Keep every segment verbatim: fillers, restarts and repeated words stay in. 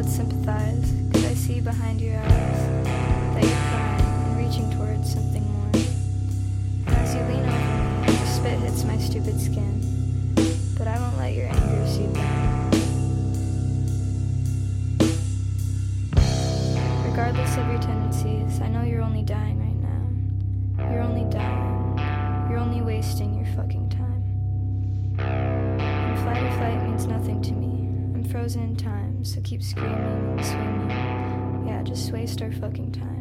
but sympathize, 'cause I see behind your eyes that you're crying and reaching towards something more. And as you lean over me, the spit hits my stupid skin, but I won't let your anger seep in. Regardless of your tendencies, I know you're only dying right now. You're only dying. You're only wasting your fucking time. And flight or flight means nothing to me. I'm frozen in time, so keep screaming and swinging. Yeah, just waste our fucking time.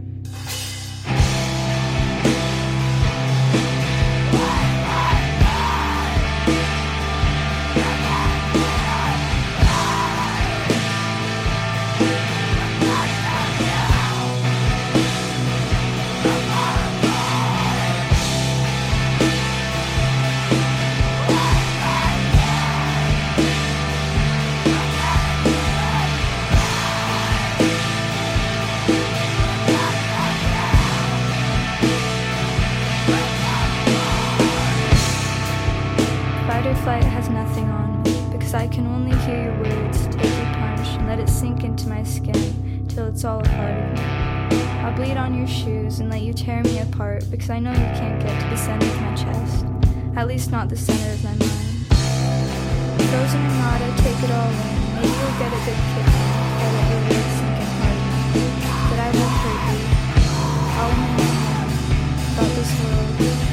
Flight has nothing on me, because I can only hear your words, take your punch, and let it sink into my skin, till it's all a part of me. I'll bleed on your shoes and let you tear me apart, because I know you can't get to the center of my chest, at least not the center of my mind. Frozen or not, I take it all in, maybe you'll get a good kick in, if I let your words sink in hard enough, but I won't hurt you. I'll know about this world.